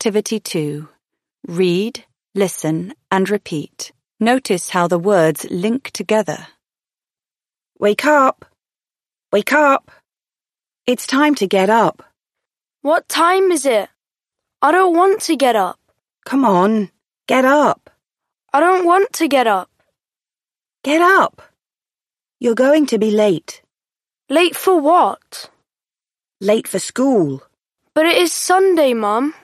Activity 2. Read, listen, and repeat. Notice how the words link together. Wake up! Wake up! It's time to get up. What time is it? I don't want to get up. Come on, get up. I don't want to get up. Get up. You're going to be late. Late for what? Late for school. But it is Sunday, Mum.